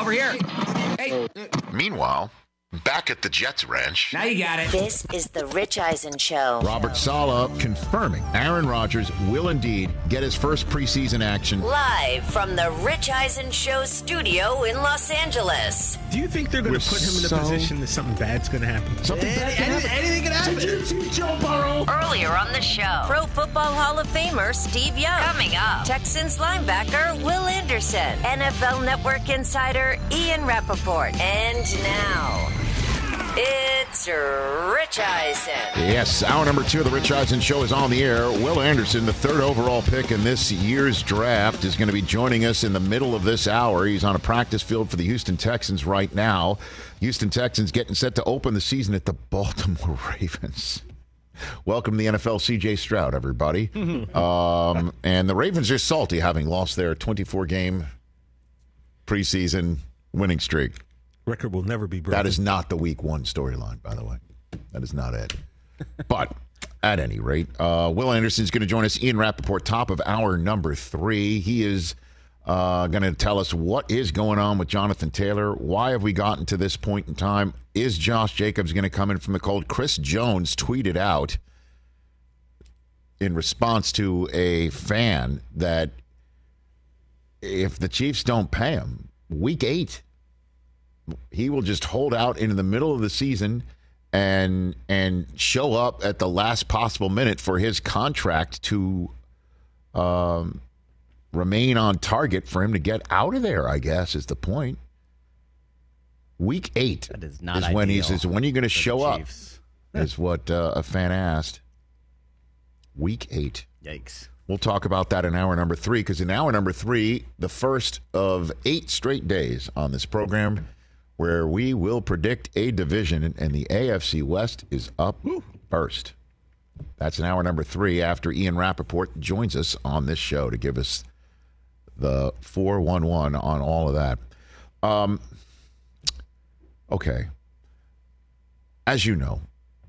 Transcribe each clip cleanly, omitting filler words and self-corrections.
over here. Hey. Meanwhile, back at the Jets ranch. Now you got it. This is the Rich Eisen Show. Robert Saleh confirming Aaron Rodgers will indeed get his first preseason action. Live from the Rich Eisen Show studio in Los Angeles. Do you think they're going to put him in a position that something bad's going to happen? Anything can happen. Did you see Joe Burrow? Earlier on the show, Pro Football Hall of Famer Steve Young. Coming up, Texans linebacker Will Anderson. NFL Network insider Ian Rappaport. And now, it's Rich Eisen. Yes, hour number 2 of the Rich Eisen Show is on the air. Will Anderson, the 3rd overall pick in this year's draft, is going to be joining us in the middle of this hour. He's on a practice field for the Houston Texans right now. Houston Texans getting set to open the season at the Baltimore Ravens. Welcome to the NFL, C.J. Stroud, everybody. And the Ravens are salty, having lost their 24-game preseason winning streak. Record will never be broken. That is not the week 1 storyline, by the way. That is not it. But at any rate, Will Anderson is going to join us. Ian Rappaport, top of hour number 3. He is going to tell us what is going on with Jonathan Taylor. Why have we gotten to this point in time? Is Josh Jacobs going to come in from the cold? Chris Jones tweeted out in response to a fan that if the Chiefs don't pay him, week 8, he will just hold out into the middle of the season and show up at the last possible minute for his contract to remain on target for him to get out of there, I guess, is the point. Week 8 that is not is when ideal he's when are you going to show up? Chiefs. Is what a fan asked. Week 8. Yikes. We'll talk about that in hour number 3, because in hour number 3, the first of 8 straight days on this program where we will predict a division, and the AFC West is up first. That's in hour number 3 after Ian Rappaport joins us on this show to give us the 411 on all of that. Okay. As you know,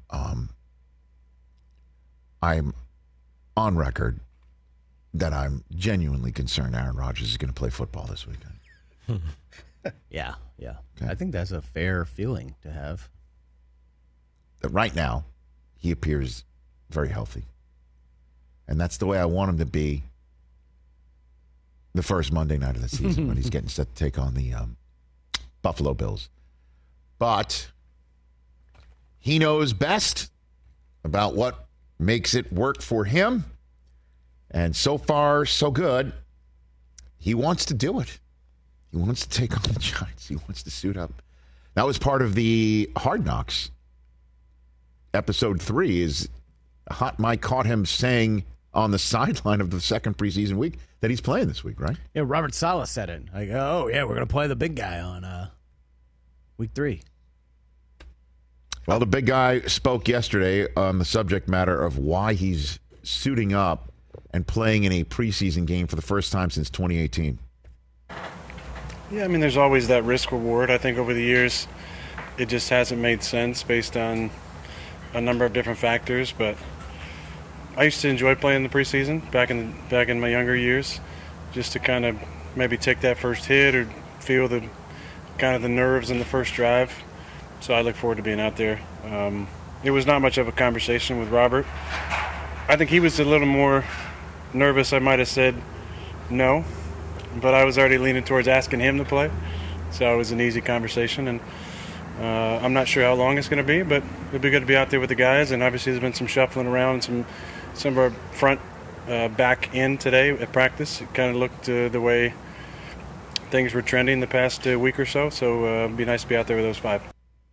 I'm on record that I'm genuinely concerned Aaron Rodgers is going to play football this weekend. Yeah. Okay. I think that's a fair feeling to have. Right now, he appears very healthy. And that's the way I want him to be the first Monday night of the season when he's getting set to take on the Buffalo Bills. But he knows best about what makes it work for him. And so far, so good. He wants to do it. He wants to take on the Giants. He wants to suit up. That was part of the Hard Knocks. Episode 3 is Hot Mike caught him saying on the sideline of the second preseason week that he's playing this week, right? Yeah, Robert Saleh said it. Like, oh, yeah, we're going to play the big guy on week 3. Well, the big guy spoke yesterday on the subject matter of why he's suiting up and playing in a preseason game for the first time since 2018. Yeah, I mean, there's always that risk reward. I think over the years, it just hasn't made sense based on a number of different factors. But I used to enjoy playing the preseason back in my younger years, just to kind of maybe take that first hit or feel the kind of the nerves in the first drive. So I look forward to being out there. It was not much of a conversation with Robert. I think he was a little more nervous. I might have said no. But I was already leaning towards asking him to play, so it was an easy conversation. And I'm not sure how long it's going to be, but it'll be good to be out there with the guys. And obviously, there's been some shuffling around, some of our front back end today at practice. It kind of looked the way things were trending the past week or so. So it'd be nice to be out there with those 5.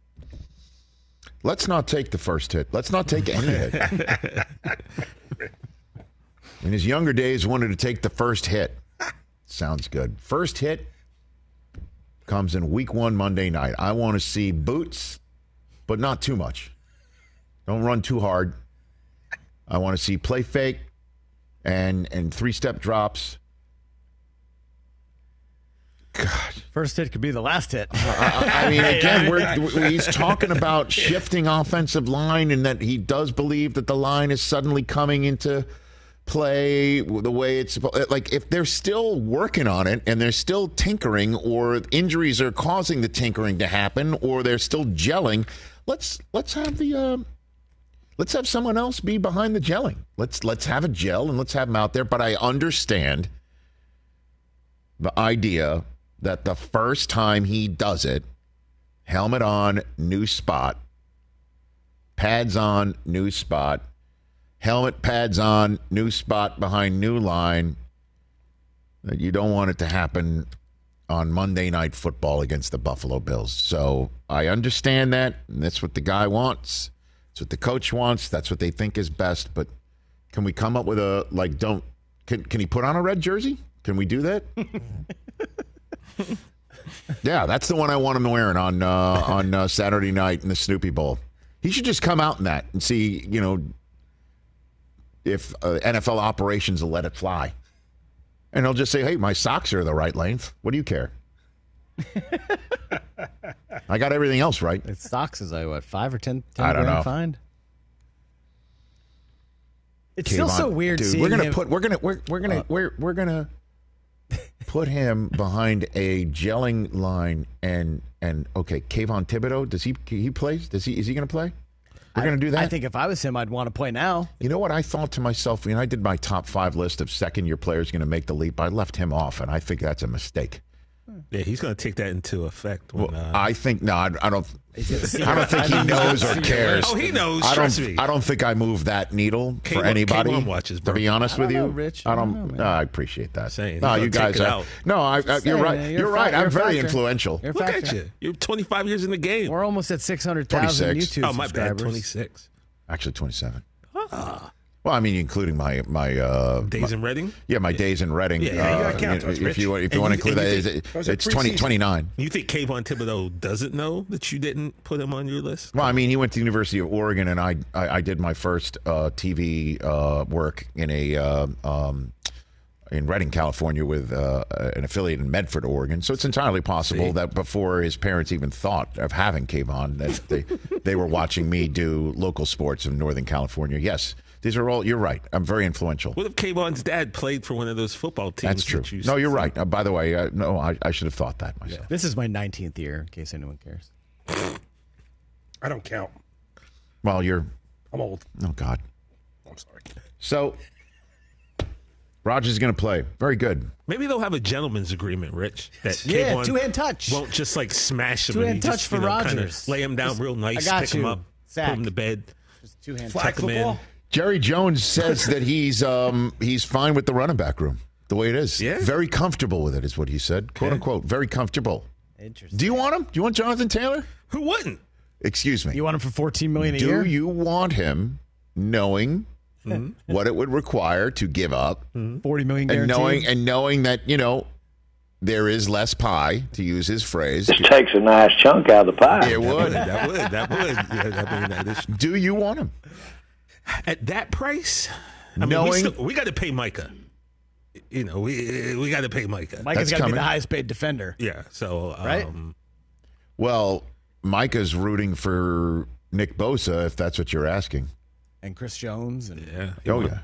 Let's not take the first hit. Let's not take any hit. In his younger days, wanted to take the first hit. Sounds good. First hit comes in week 1 Monday night. I want to see boots, but not too much. Don't run too hard. I want to see play fake and 3-step drops. God. First hit could be the last hit. I mean, again, he's talking about shifting offensive line and that he does believe that the line is suddenly coming into play the way it's supposed. Like if they're still working on it and they're still tinkering, or injuries are causing the tinkering to happen, or they're still gelling, let's have someone else be behind the gelling. Let's have a gel and let's have them out there. But I understand the idea that the first time he does it, helmet on, new spot, pads on, new spot, helmet, pads on, new spot behind new line, that you don't want it to happen on Monday Night Football against the Buffalo Bills. So I understand that, and that's what the guy wants. That's what the coach wants. That's what they think is best. But can we come up with can he put on a red jersey? Can we do that? Yeah, that's the one I want him wearing on Saturday night in the Snoopy Bowl. He should just come out in that and see, if NFL operations will let it fly. And he'll just say, hey, my socks are the right length. What do you care? I got everything else right. Its socks is like, what, 5 or 10 I don't know. Fine. It's still so weird dude, seeing we're gonna him. we're gonna put him behind a gelling line and okay, Kayvon Thibodeau, does he plays? Is he gonna play? We're gonna do that. I think if I was him, I'd want to play now. You know what I thought to myself when I did my top 5 list of second-year players going to make the leap? I left him off, and I think that's a mistake. Yeah, he's going to take that into effect. When, I think no. I don't think he knows or cares. Oh, he knows. Trust me. I don't think I move that needle for anybody. K1 watches, bro. To be honest with you, Rich. I don't. I appreciate that. Saying, no, you guys. You're right. You're right. I'm very influential. You're Look at you. You're 25 years in the game. We're almost at 600,000 YouTube Oh, my bad. subscribers. 26. Actually, 27. Well, I mean, including my Days in Reading? Yeah, my days in Reading. Yeah, you gotta count those, if Rich. you want to include that, it's 29. You think Kayvon Thibodeau doesn't know that you didn't put him on your list? Well, I mean, he went to the University of Oregon, and I did my first TV work in in Redding, California, with an affiliate in Medford, Oregon. So it's entirely possible that before his parents even thought of having Kayvon, that they were watching me do local sports in Northern California. Yes, these are all. You're right. I'm very influential. What if Kayvon's dad played for one of those football teams? That's true. No, you're right. By the way, I should have thought that myself. This is my 19th year, in case anyone cares. I don't count. Well, I'm old. Oh God. I'm sorry. So Rodgers is going to play. Very good. Maybe they'll have a gentleman's agreement, Rich. That Yeah, Kayvon two-hand touch. won't just like smash him. Two-hand and he touch just, for kinda Rodgers. lay him down real nice, I got pick him you. up, Sack. put him to bed. Just two-hand Flag Tuck him in. football? Jerry Jones says that he's fine with the running back room the way it is. Yeah. Very comfortable with it is what he said. Quote unquote. Very comfortable. Interesting. Do you want him? Do you want Jonathan Taylor? Who wouldn't? Excuse me. You want him for $14 million a year? Do you want him knowing what it would require to give up $40 million and guaranteed? knowing that, there is less pie, to use his phrase. This takes a nice chunk out of the pie. It would. That would. Yeah, I mean, that is, Do you want him? at that price, I mean, Knowing- we got to pay Micah. We got to pay Micah. Micah's That's got to be coming. the highest paid defender. Yeah. So Right? Well, Micah's rooting for Nick Bosa, if that's what you're asking. And Chris Jones. And yeah. Oh, yeah.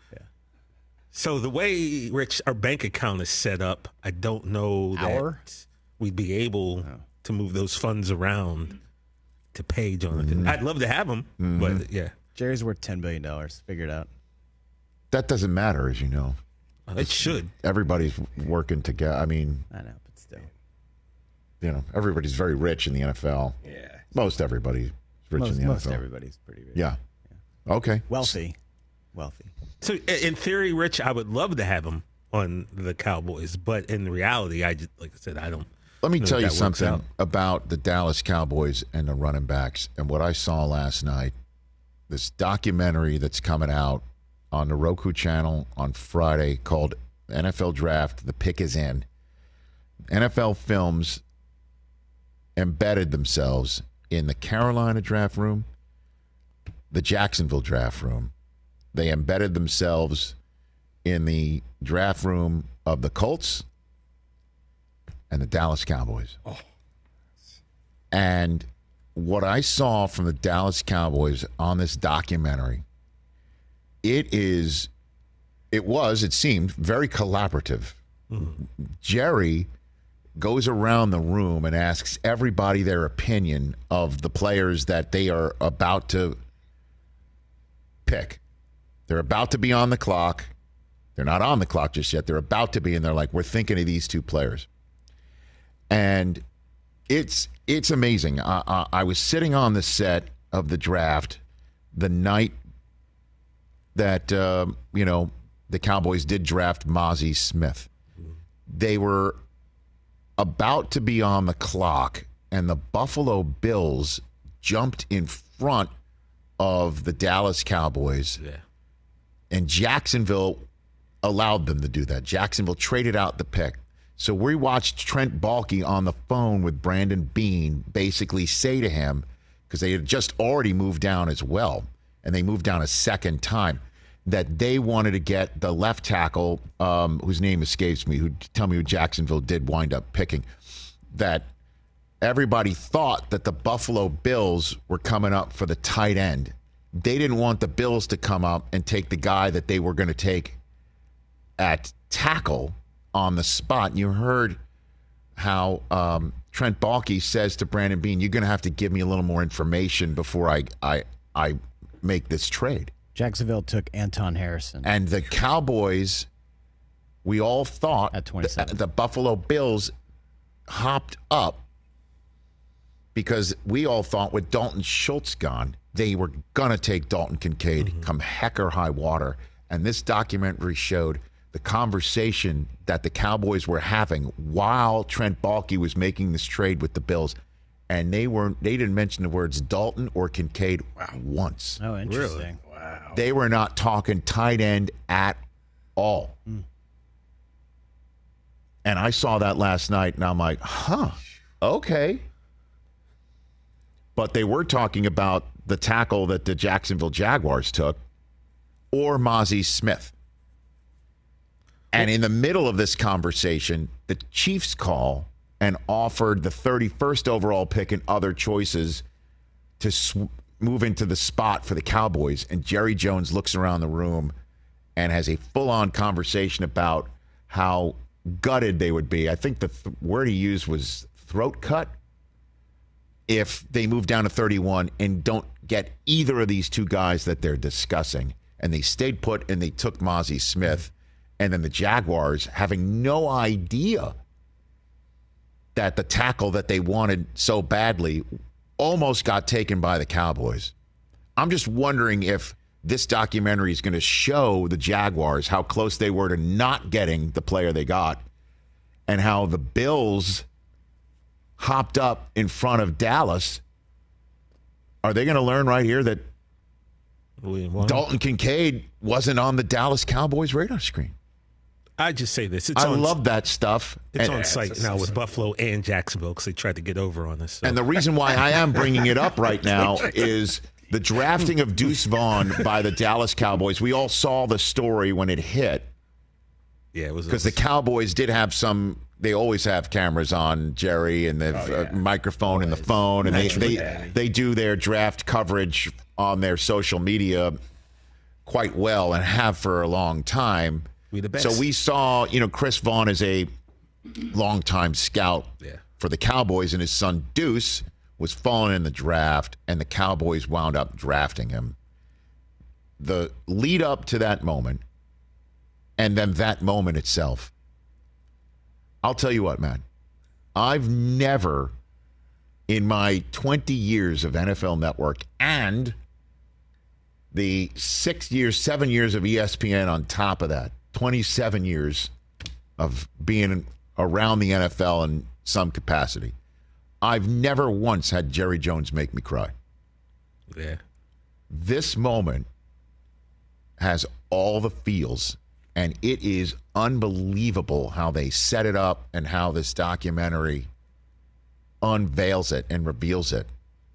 So the way, Rich, our bank account is set up, I don't know that we'd be able to move those funds around to pay Jonathan. I'd love to have him, but yeah. Jerry's worth $10 billion. Figure it out. That doesn't matter, as you know. It should. Everybody's working together. I mean, I know, but still. Everybody's very rich in the NFL. Yeah. Most everybody's rich in the NFL. Most everybody's pretty rich. Yeah. Okay. Wealthy. So in theory, Rich, I would love to have him on the Cowboys, but in reality, like I said, I don't. Let me know tell if you that works something out. about the Dallas Cowboys and the running backs and what I saw last night. This documentary that's coming out on the Roku channel on Friday called NFL Draft, The Pick is In. NFL Films embedded themselves in the Carolina draft room, the Jacksonville draft room. They embedded themselves in the draft room of the Colts and the Dallas Cowboys. And what I saw from the Dallas Cowboys on this documentary, it is it seemed, very collaborative. Jerry goes around the room and asks everybody their opinion of the players that they are about to pick. They're about to be on the clock. They're not on the clock just yet. They're about to be, and they're like, we're thinking of these two players. And it's amazing. I was sitting on the set of the draft the night that, the Cowboys did draft Mozzie Smith. They were about to be on the clock, and the Buffalo Bills jumped in front of the Dallas Cowboys. Yeah. And Jacksonville allowed them to do that. Jacksonville traded out the pick. So we watched Trent Baalke on the phone with Brandon Beane basically say to him, because they had just already moved down as well, and they moved down a second time, that they wanted to get the left tackle, whose name escapes me, tell me who Jacksonville did wind up picking, that everybody thought that the Buffalo Bills were coming up for the tight end. They didn't want the Bills to come up and take the guy that they were going to take at tackle on the spot. And you heard how Trent Baalke says to Brandon Beane, you're going to have to give me a little more information before I make this trade. Jacksonville took Anton Harrison. And the Cowboys, we all thought at 27. The Buffalo Bills hopped up because we all thought with Dalton Schultz gone, they were going to take Dalton Kincaid come heck or high water. And this documentary showed the conversation that the Cowboys were having while Trent Baalke was making this trade with the Bills. And they didn't mention the words Dalton or Kincaid once. Oh, interesting. Really? Wow. They were not talking tight end at all. And I saw that last night, and I'm like, okay. But they were talking about the tackle that the Jacksonville Jaguars took, or Mozzie Smith. And in the middle of this conversation, the Chiefs call and offered the 31st overall pick and other choices to move into the spot for the Cowboys. And Jerry Jones looks around the room and has a full-on conversation about how gutted they would be. I think the word he used was throat cut if they move down to 31 and don't get either of these two guys that they're discussing. And they stayed put and they took Mozzie Smith. And then the Jaguars, having no idea that the tackle that they wanted so badly almost got taken by the Cowboys. I'm just wondering if this documentary is going to show the Jaguars how close they were to not getting the player they got and how the Bills hopped up in front of Dallas. Are they going to learn right here that Dalton Kincaid wasn't on the Dallas Cowboys radar screen? I just say this. I love that stuff. It's on site now with Buffalo and Jacksonville because they tried to get over on us. So. And the reason why I am bringing it up right now is the drafting of Deuce Vaughn by the Dallas Cowboys. We all saw the story when it hit. Yeah, it was because the Cowboys did have some. They always have cameras on Jerry and the microphone and the phone, and they do their draft coverage on their social media quite well and have for a long time. So we saw, Chris Vaughn is a longtime scout for the Cowboys, and his son Deuce was falling in the draft, and the Cowboys wound up drafting him. The lead up to that moment, and then that moment itself, I'll tell you what, man. I've never, in my 20 years of NFL Network and the 7 years of ESPN on top of that, 27 years of being around the NFL in some capacity, I've never once had Jerry Jones make me cry. Yeah. This moment has all the feels, and it is unbelievable how they set it up and how this documentary unveils it and reveals it.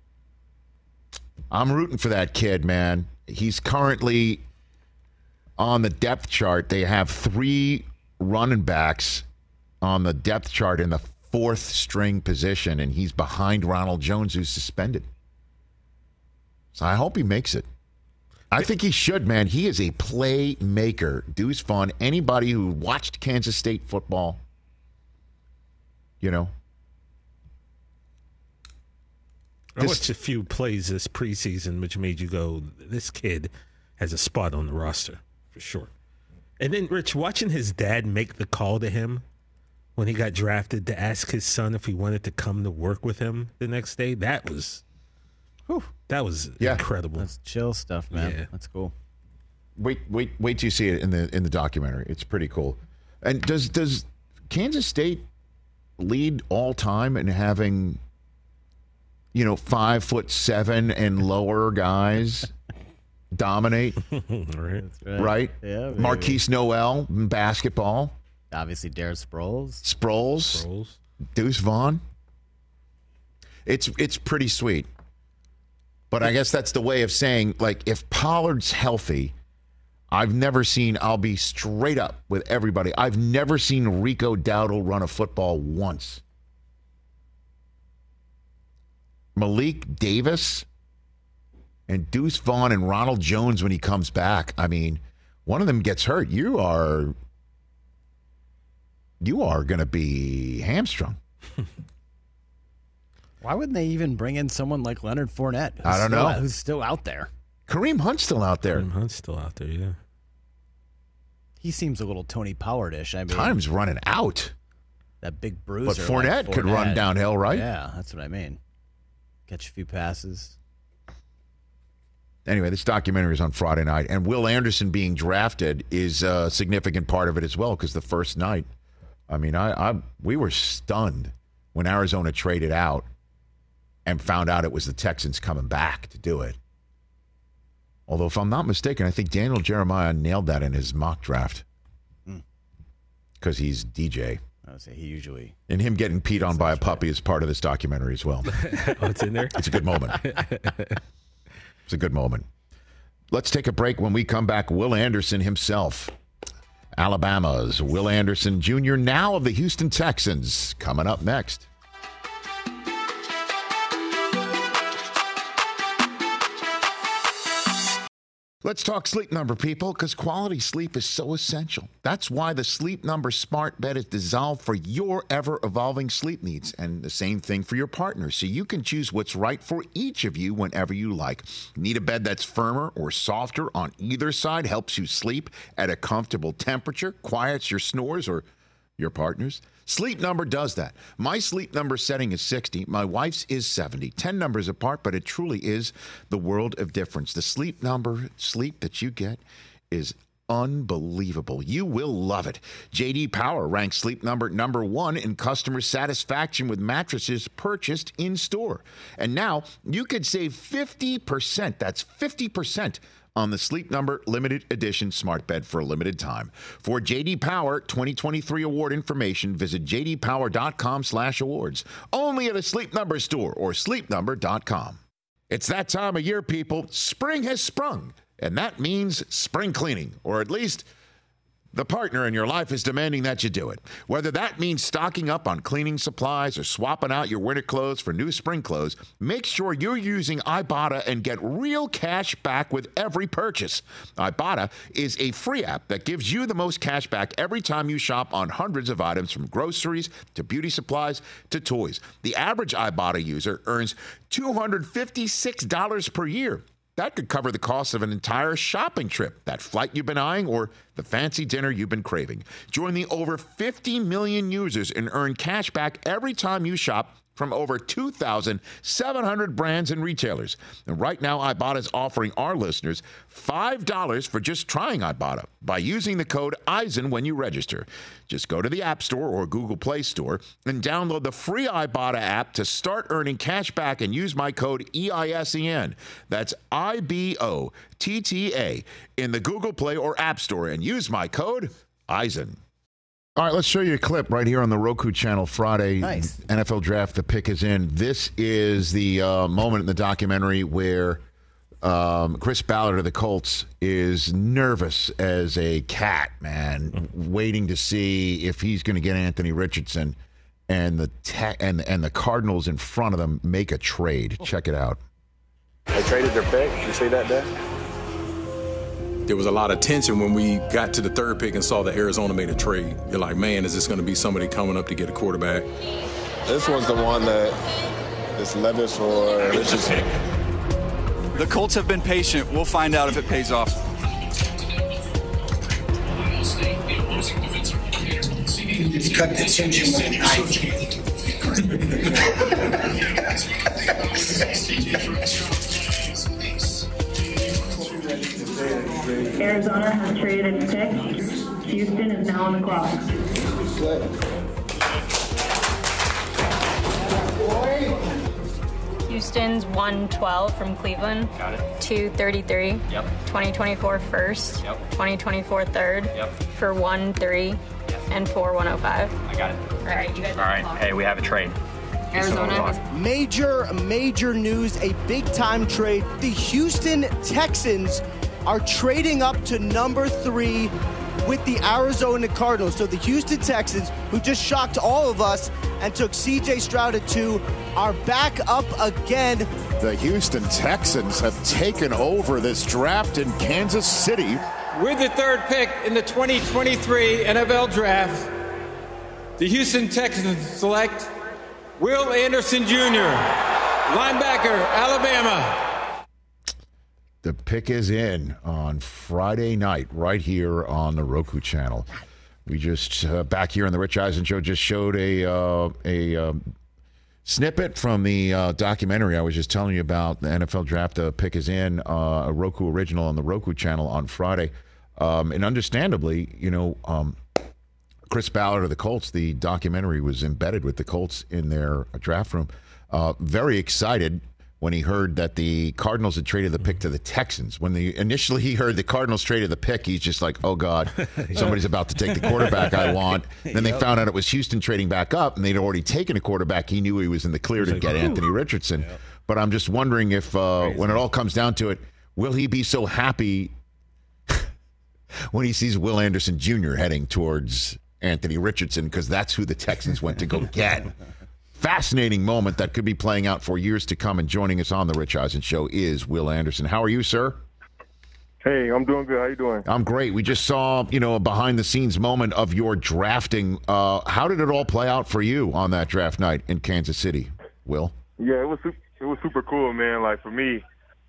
I'm rooting for that kid, man. He's currently on the depth chart. They have 3 running backs on the depth chart in the 4th string position, and he's behind Ronald Jones, who's suspended. So I hope he makes it. I think he should, man. He is a playmaker. Deuce Vaughn. Anybody who watched Kansas State football, I watched a few plays this preseason, which made you go, this kid has a spot on the roster for sure. And then, Rich, watching his dad make the call to him when he got drafted to ask his son if he wanted to come to work with him the next day, that was incredible. That's chill stuff, man. Yeah. That's cool. wait till you see it in the documentary. It's pretty cool. And does Kansas State lead all time in having 5'7" and lower guys dominate? Right? Yeah. Maybe. Marquise Noel in basketball. Obviously, Darren Sproles. Sproles. Deuce Vaughn. It's pretty sweet. But I guess that's the way of saying, like, if Pollard's healthy, I'll be straight up with everybody. I've never seen Rico Dowdle run a football once. Malik Davis and Deuce Vaughn and Ronald Jones when he comes back. I mean, one of them gets hurt. You are going to be hamstrung. Why wouldn't they even bring in someone like Leonard Fournette? I don't know. Who's still out there? Kareem Hunt's still out there. Yeah. He seems a little Tony Pollard-ish. I mean, Time's running out. that big bruiser. But Fournette could run downhill, right? Yeah, that's what I mean. Catch a few passes. Anyway, this documentary is on Friday night, and Will Anderson being drafted is a significant part of it as well, because the first night, I mean, we were stunned when Arizona traded out and found out it was the Texans coming back to do it. Although, if I'm not mistaken, I think Daniel Jeremiah nailed that in his mock draft because he's DJ. I would say he usually... And him getting peed on by a puppy is part of this documentary as well. Oh, it's in there? It's a good moment. It's a good moment. Let's take a break. When we come back, Will Anderson himself. Alabama's Will Anderson Jr., now of the Houston Texans, coming up next. Let's talk Sleep Number, people, because quality sleep is so essential. That's why the Sleep Number smart bed is designed for your ever-evolving sleep needs, and the same thing for your partner, so you can choose what's right for each of you whenever you like. Need a bed that's firmer or softer on either side, helps you sleep at a comfortable temperature, quiets your snores or your partner's? Sleep Number does that. My Sleep Number setting is 60. My wife's is 70. 10 numbers apart, but it truly is the world of difference. The Sleep Number sleep that you get is unbelievable. You will love it. J.D. Power ranks Sleep Number #1 in customer satisfaction with mattresses purchased in store. And now you could save 50%. That's 50% on the Sleep Number limited edition smart bed for a limited time. For J.D. Power 2023 award information, visit jdpower.com/awards. Only at a Sleep Number store or sleepnumber.com. It's that time of year, people. Spring has sprung, and that means spring cleaning, or at least the partner in your life is demanding that you do it. Whether that means stocking up on cleaning supplies or swapping out your winter clothes for new spring clothes, make sure you're using Ibotta and get real cash back with every purchase. Ibotta is a free app that gives you the most cash back every time you shop on hundreds of items, from groceries to beauty supplies to toys. The average Ibotta user earns $256 per year. That could cover the cost of an entire shopping trip, that flight you've been eyeing, or the fancy dinner you've been craving. Join the over 50 million users and earn cash back every time you shop from over 2,700 brands and retailers. And right now, Ibotta is offering our listeners $5 for just trying Ibotta by using the code EISEN when you register. Just go to the App Store or Google Play Store and download the free Ibotta app to start earning cash back and use my code EISEN. That's IBOTTA in the Google Play or App Store, and use my code EISEN. All right, let's show you a clip right here on the Roku channel Friday. Nice. NFL Draft, the pick is in. This is the moment in the documentary where Chris Ballard of the Colts is nervous as a cat, man, waiting to see if he's going to get Anthony Richardson, and the Cardinals in front of them make a trade. Check it out. They traded their pick. You see that, Dad? there was a lot of tension when we got to the third pick and saw that Arizona made a trade. You're like, man, is this going to be somebody coming up to get a quarterback? This was the one that is Levis or Richardson. The Colts have been patient. We'll find out if it pays off. He's cut the tension with a knife. Arizona has traded its pick. Houston is now on the clock. Houston's 112 from Cleveland. Got it. 233. Yep. 2024 first. Yep. 2024 third. Yep. For 1-3 and 4-105. I got it. All right, you guys. All right. Hey, we have a trade. Arizona has Major news, a big-time trade. The Houston Texans are trading up to number 3 with the Arizona Cardinals. So the Houston Texans, who just shocked all of us and took C.J. Stroud at 2, are back up again. The Houston Texans have taken over this draft in Kansas City. With the third pick in the 2023 NFL Draft, the Houston Texans select Will Anderson Jr., linebacker, Alabama. The pick is in on Friday night right here on the Roku channel. We just, back here on the Rich Eisen Show, just showed a snippet from the documentary I was just telling you about. The NFL Draft pick is in, a Roku original on the Roku channel on Friday. And understandably, Chris Ballard of the Colts, the documentary was embedded with the Colts in their draft room. Very excited when he heard that the Cardinals had traded the pick to the Texans. When initially he heard the Cardinals traded the pick, he's just like, oh, God, somebody's about to take the quarterback I want. Then they found out it was Houston trading back up, and they'd already taken a quarterback. He knew he was in the clear to get Anthony Richardson. Yep. But I'm just wondering if, when it all comes down to it, will he be so happy when he sees Will Anderson Jr. heading towards Anthony Richardson, because that's who the Texans went to go get. Fascinating moment that could be playing out for years to come. And joining us on the Rich Eisen Show is Will Anderson. How are you, sir? Hey, I'm doing good. How you doing? I'm great. We just saw, a behind-the-scenes moment of your drafting. How did it all play out for you on that draft night in Kansas City, Will? Yeah, it was super cool, man. Like, for me,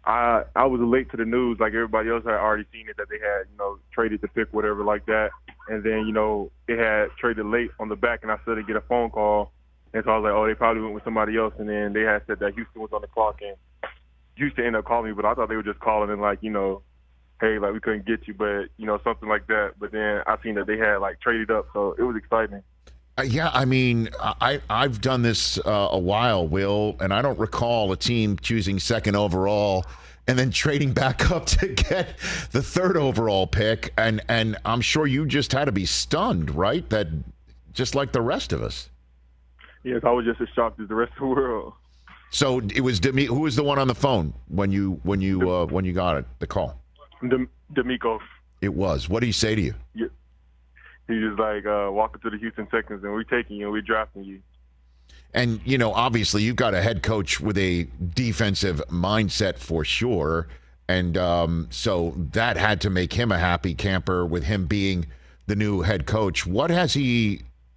I was late to the news. Like, everybody else had already seen it, that they had, traded the pick, whatever like that. And then, it had traded late on the back, and I started to get a phone call. And so I was like, oh, they probably went with somebody else. And then they had said that Houston was on the clock, and Houston ended up calling me. But I thought they were just calling and like, hey, like, we couldn't get you, but, something like that. But then I seen that they had, like, traded up. So it was exciting. Yeah, I mean, I've done this a while, Will, and I don't recall a team choosing second overall and then trading back up to get the third overall pick. And I'm sure you just had to be stunned, right? That just like the rest of us. Yes, I was just as shocked as the rest of the world. So it was who was the one on the phone when you got it, the call? D'Amico. It was. What did he say to you? Yeah. He was like, welcome to the Houston Texans, and we're taking you, and we're drafting you. And, obviously you've got a head coach with a defensive mindset for sure. And so that had to make him a happy camper with him being the new head coach. What has he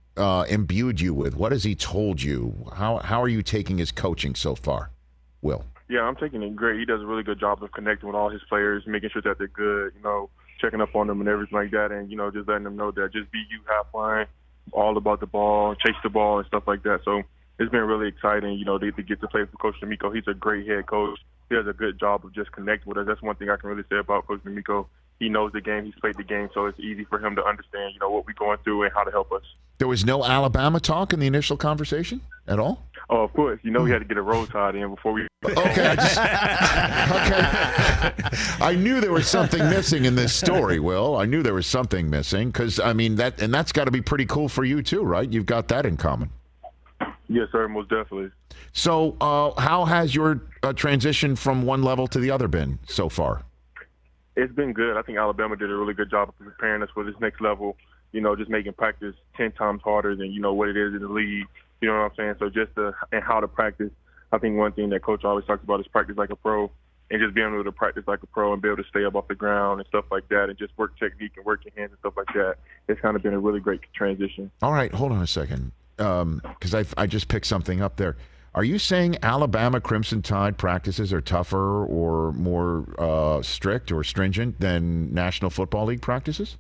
imbued you with? What has he told you? How are you taking his coaching so far, Will? Yeah, I'm taking it great. He does a really good job of connecting with all his players, making sure that they're good, checking up on them and everything like that, and, just letting them know that just be you, have fun, all about the ball, chase the ball and stuff like that. So it's been really exciting, to get to play for Coach D'Amico. He's a great head coach. He does a good job of just connecting with us. That's one thing I can really say about Coach D'Amico. He knows the game. He's played the game, so it's easy for him to understand, what we're going through and how to help us. There was no Alabama talk in the initial conversation at all? Oh, of course. We had to get a Roll Tide in before we... Okay. I knew there was something missing in this story, Will. I knew there was something missing because, that's got to be pretty cool for you too, right? You've got that in common. Yes, sir, most definitely. So how has your transition from one level to the other been so far? It's been good. I think Alabama did a really good job of preparing us for this next level, just making practice 10 times harder than, what it is in the league. You know what I'm saying? So and how to practice. I think one thing that Coach always talks about is practice like a pro. and just being able to practice like a pro and be able to stay up off the ground and stuff like that and just work technique and work your hands and stuff like that. It's kind of been a really great transition. All right, hold on a second, because I just picked something up there. Are you saying Alabama Crimson Tide practices are tougher or more strict or stringent than National Football League practices?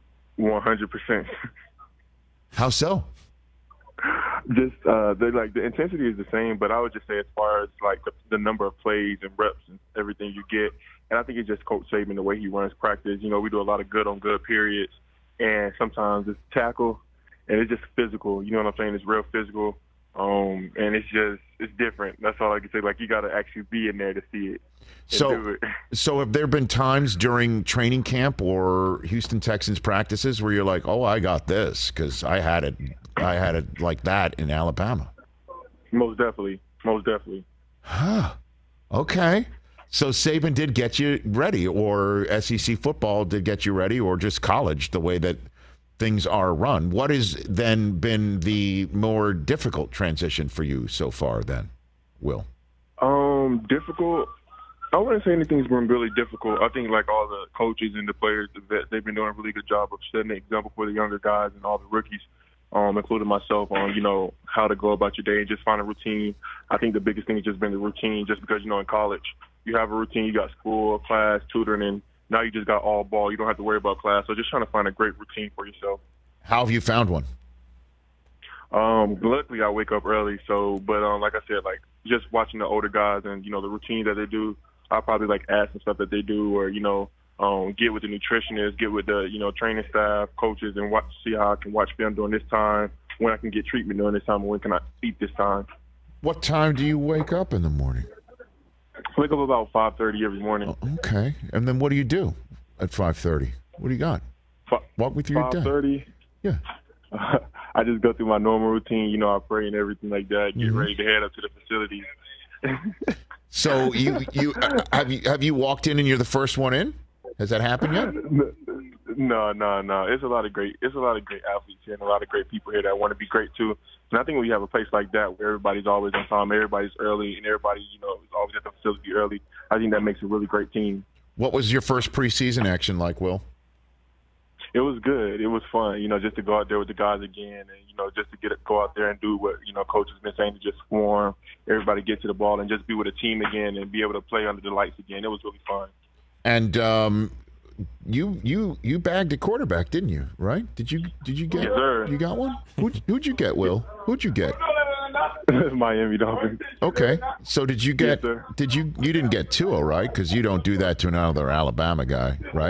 100%. How so? Just the intensity is the same, but I would just say as far as like the number of plays and reps and everything you get, and I think it's just Coach Saban, the way he runs practice. You know, we do a lot of good on good periods, and sometimes it's tackle, and it's just physical. You know what I'm saying? It's real physical, and it's different. That's all I can say. Like, you got to actually be in there to see it. So have there been times during training camp or Houston Texans practices where you're like, oh, I got this because I had it like that in Alabama? Most definitely. Huh. Okay. So Saban did get you ready, or SEC football did get you ready, or just college, the way that things are run. What has then been the more difficult transition for you so far then, Will? Difficult. I wouldn't say anything's been really difficult. I think like all the coaches and the players, they've been doing a really good job of setting an example for the younger guys and all the rookies, including myself, on, you know, how to go about your day and just find a routine. I think the biggest thing has just been the routine, just because, you know, in college, you have a routine, you got school, class, tutoring, and now you just got all ball. You don't have to worry about class. So just trying to find a great routine for yourself. How have you found one? Luckily, I wake up early. So, but like I said, like just watching the older guys and, you know, the routine that they do, I'll probably like ask some stuff that they do, or, you know, get with the nutritionist, get with the, you know, training staff, coaches, and see how I can watch film during this time, when I can get treatment during this time, and when can I eat this time. What time do you wake up in the morning? I wake up about 5:30 every morning. Okay. And then what do you do at 5:30? What do you got? Walk me through your day. 5:30? Yeah. I just go through my normal routine. You know, I pray and everything like that, get ready to head up to the facilities. So have you walked in and you're the first one in? Has that happened yet? No. It's a lot of great athletes here and a lot of great people here that want to be great too. And I think when you have a place like that where everybody's always on time, everybody's early, and everybody, you know, is always at the facility early, I think that makes a really great team. What was your first preseason action like, Will? It was good. It was fun, you know, just to go out there with the guys again, and, you know, just to go out there and do what, you know, Coach has been saying, to just swarm, everybody get to the ball and just be with a team again and be able to play under the lights again. It was really fun. And you bagged a quarterback, didn't you? Right? Did you get? Yes, sir. You got one? Who'd you get, Will? Who'd you get? Miami Dolphins. Okay. So did you get? Yes, sir. You didn't get Tua, right? Because you don't do that to another Alabama guy, right?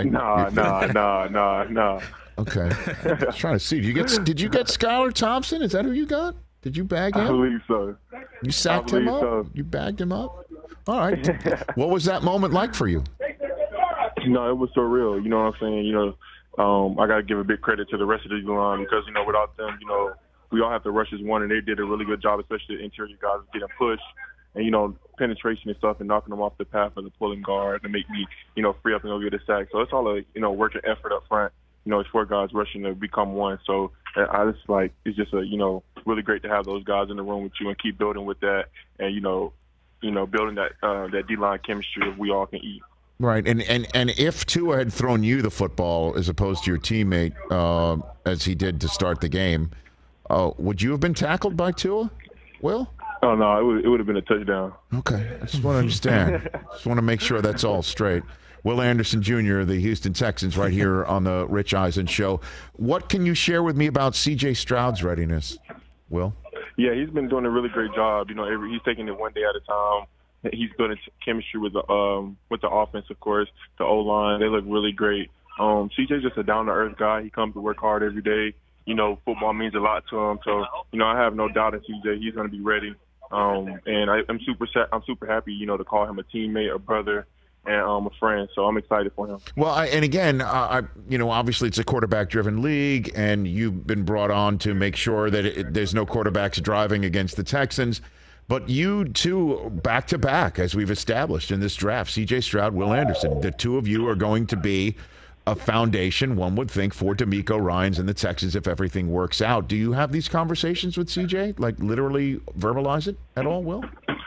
No. Okay. I was trying to see. Did you get Skylar Thompson? Is that who you got? Did you bag him? I believe so. You sacked him up? So. You bagged him up? All right. What was that moment like for you? No, it was surreal. You know what I'm saying? You know, I got to give a big credit to the rest of the line, because, you know, without them, you know, we all have to rush as one, and they did a really good job, especially the interior guys getting pushed and, you know, penetration and stuff and knocking them off the path of the pulling guard to make me, you know, free up and go get a sack. So it's all a, you know, working effort up front. You know, it's 4 guys rushing to become one. So I just like, it's just a, you know, really great to have those guys in the room with you and keep building with that, and, you know, building that D-line chemistry of we all can eat. Right, and if Tua had thrown you the football as opposed to your teammate, as he did to start the game, would you have been tackled by Tua, Will? Oh, no, it would have been a touchdown. Okay, I just want to understand. Just want to make sure that's all straight. Will Anderson Jr., the Houston Texans, right here on the Rich Eisen Show. What can you share with me about C.J. Stroud's readiness, Will? Yeah, he's been doing a really great job. You know, he's taking it one day at a time. He's building chemistry with the offense, of course, the O-line. They look really great. CJ's just a down-to-earth guy. He comes to work hard every day. You know, football means a lot to him. So, you know, I have no doubt in CJ. He's going to be ready. And I'm super happy, you know, to call him a teammate, a brother, and a friend. So I'm excited for him. Well, you know, obviously it's a quarterback-driven league, and you've been brought on to make sure that there's no quarterbacks driving against the Texans. But you two, back-to-back, as we've established in this draft, C.J. Stroud, Will Anderson, the two of you are going to be a foundation, one would think, for DeMeco Ryans and the Texans if everything works out. Do you have these conversations with C.J.? Like, literally verbalize it at all, Will?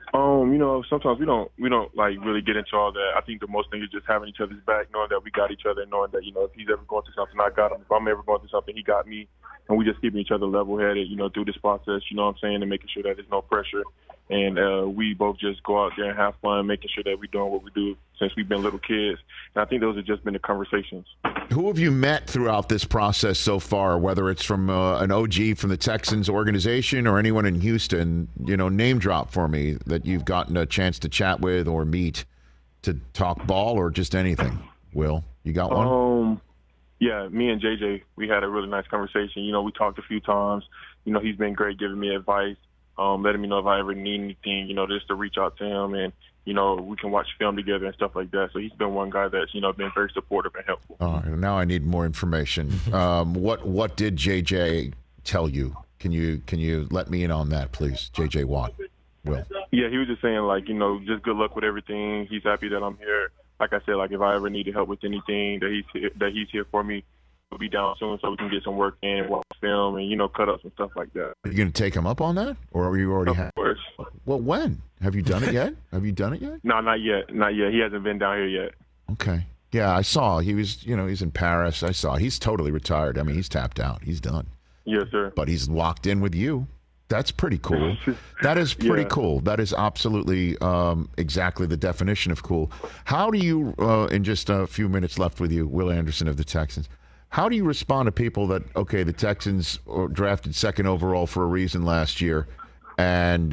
Sometimes we don't like really get into all that. I think the most thing is just having each other's back, knowing that we got each other, knowing that, if he's ever going through something, I got him. If I'm ever going through something, he got me. And we just keeping each other level-headed, through this process, and making sure that there's no pressure. And we both just go out there and have fun, making sure that we're doing what we do since we've been little kids. And I think those have just been the conversations. Who have you met throughout this process so far, whether it's from an OG from the Texans organization or anyone in Houston, name drop for me that you've gotten a chance to chat with or meet to talk ball or just anything? Will, you got one? Yeah, me and JJ, we had a really nice conversation. We talked a few times. He's been great giving me advice, letting me know if I ever need anything, just to reach out to him. And, we can watch film together and stuff like that. So he's been one guy that's, been very supportive and helpful. All right, now I need more information. What did JJ tell you? Can you let me in on that, please? JJ Watt. Will. Yeah, he was just saying, just good luck with everything. He's happy that I'm here. Like I said, if I ever needed help with anything, that he's here for me. We'll be down soon so we can get some work in, watch film, and, cut up some stuff like that. Are you going to take him up on that? Or are you already Of course. Well, when? Have you done it yet? No, not yet. Not yet. He hasn't been down here yet. Okay. Yeah, I saw. He was, he's in Paris. I saw. He's totally retired. I mean, he's tapped out. He's done. Yes, sir. But he's locked in with you. That's pretty cool. That is pretty cool. That is absolutely exactly the definition of cool. How do you, in just a few minutes left with you, Will Anderson of the Texans, how do you respond to people that, okay, the Texans drafted second overall for a reason last year, and,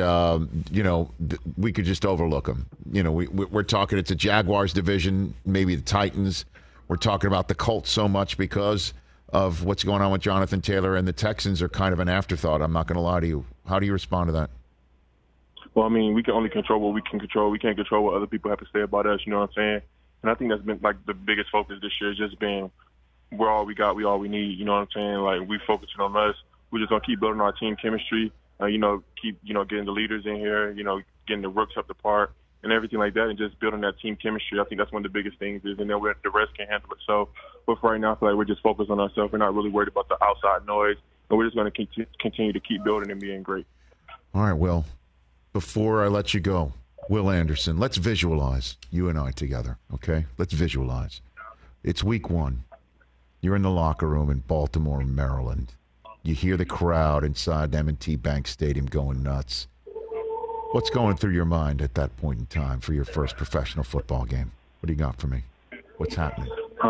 we could just overlook them? We're talking it's a Jaguars division, maybe the Titans. We're talking about the Colts so much because of what's going on with Jonathan Taylor, and the Texans are kind of an afterthought. I'm not going to lie to you. How do you respond to that? Well, we can only control what we can control. We can't control what other people have to say about us, you know what I'm saying? And I think that's been, the biggest focus this year, just being we're all we got, we all we need, you know what I'm saying? We focusing on us. We're just going to keep building our team chemistry, keep, getting the leaders in here, getting the rooks up the park and everything like that, and just building that team chemistry. I think that's one of the biggest things is, and then the rest can handle it. So, but for right now, I feel like we're just focused on ourselves. We're not really worried about the outside noise, and we're just going to continue to keep building and being great. All right, Will, before I let you go, Will Anderson, let's visualize you and I together, okay? Let's visualize. It's week 1. You're in the locker room in Baltimore, Maryland. You hear the crowd inside M&T Bank Stadium going nuts. What's going through your mind at that point in time for your first professional football game? What do you got for me? What's happening?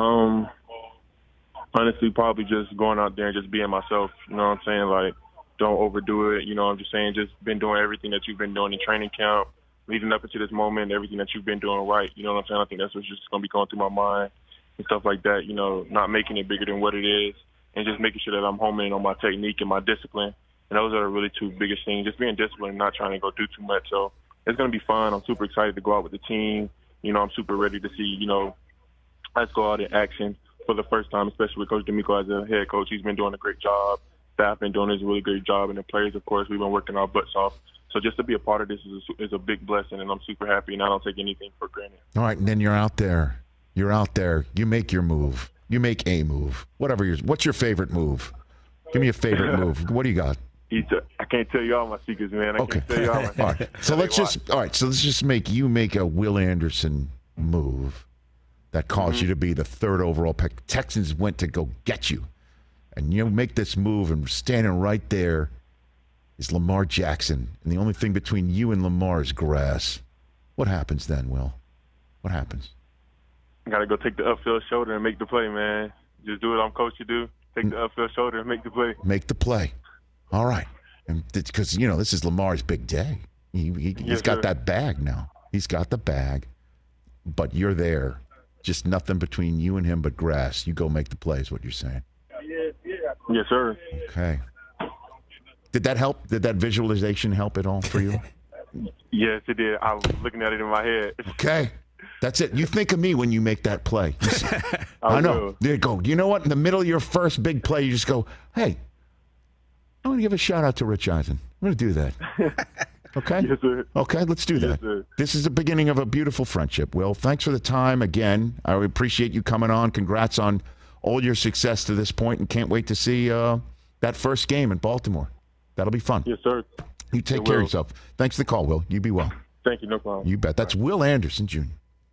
Honestly, probably just going out there and just being myself. You know what I'm saying? Don't overdo it. I'm just saying, just been doing everything that you've been doing in training camp, leading up into this moment, everything that you've been doing right. You know what I'm saying? I think that's what's just going to be going through my mind and stuff like that. Not making it bigger than what it is, and just making sure that I'm homing in on my technique and my discipline. And those are the really two biggest things, just being disciplined and not trying to go do too much. So it's going to be fun. I'm super excited to go out with the team. I'm super ready to see, us go out in action for the first time, especially with Coach D'Amico as a head coach. He's been doing a great job. Staff been doing a really great job. And the players, of course, we've been working our butts off. So just to be a part of this is a big blessing, and I'm super happy, and I don't take anything for granted. All right, and then you're out there. You make your move. You make a move. What's your favorite move? Give me a favorite move. What do you got? I can't tell you all my secrets, man. I can't tell you all my secrets. All right. So let's just make a Will Anderson move that caused you to be the 3rd overall pick. Texans went to go get you. And you make this move, and standing right there is Lamar Jackson. And the only thing between you and Lamar is grass. What happens then, Will? What happens? I got to go take the upfield shoulder and make the play, man. Just do what I'm coached to do. Take the upfield shoulder and make the play. Make the play. All right. And because, this is Lamar's big day. He's got that bag now. He's got the bag. But you're there. Just nothing between you and him but grass. You go make the play is what you're saying. Yes, sir. Okay. Did that help? Did that visualization help at all for you? Yes, it did. I was looking at it in my head. Okay. That's it. You think of me when you make that play. I know. Will. There you go. You know what? In the middle of your first big play, you just go, hey, I'm going to give a shout out to Rich Eisen. I'm going to do that. Okay? Yes, sir. Okay, let's do that. Yes, sir. This is the beginning of a beautiful friendship, Will. Thanks for the time again. I appreciate you coming on. Congrats on all your success to this point, and can't wait to see that first game in Baltimore. That'll be fun. Yes, sir. You take care of yourself. Thanks for the call, Will. You be well. Thank you. No problem. You bet. That's Will Anderson Jr.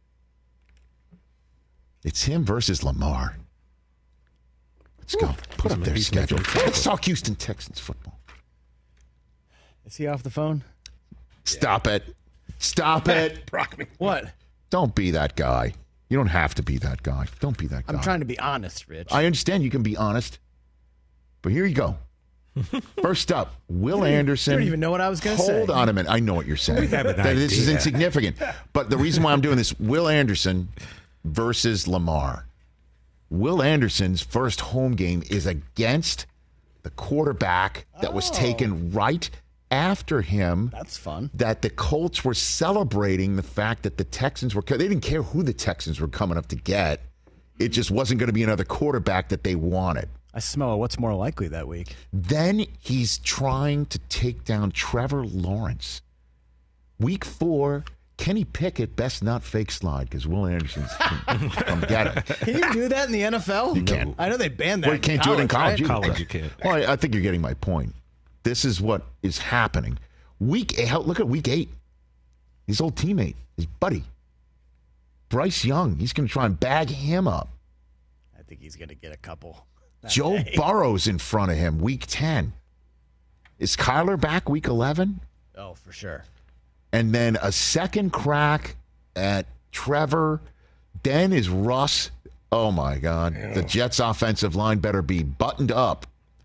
It's him versus Lamar. Let's go. Put up their schedule. Let's talk Houston Texans football. Is he off the phone? Stop it. Stop it. Brockman. What? Don't be that guy. You don't have to be that guy. Don't be that guy. I'm trying to be honest, Rich. I understand you can be honest. But here you go. First up, Will Anderson. You don't even know what I was going to say. Hold on a minute. I know what you're saying. We have an This is idea. insignificant. But the reason why I'm doing this, Will Anderson versus Lamar. Will Anderson's first home game is against the quarterback that was taken right after him. That's fun. That the Colts were celebrating the fact that the Texans were, they didn't care who the Texans were coming up to get. It just wasn't going to be another quarterback that they wanted. I smell what's more likely that week. Then he's trying to take down Trevor Lawrence. Week 4, Kenny Pickett best not fake slide because Will Anderson's come get him. Can you do that in the NFL? You can't. I know they banned that. Well, you can't do it in college. Right? either. College you can't. Well, I think you're getting my point. This is what is happening. Look at week 8. His old teammate, his buddy, Bryce Young. He's going to try and bag him up. I think he's going to get a couple. Joe day. Burrow's in front of him, week 10. Is Kyler back week 11? Oh, for sure. And then a second crack at Trevor. Then is Russ. Oh, my God. Yeah. The Jets' offensive line better be buttoned up.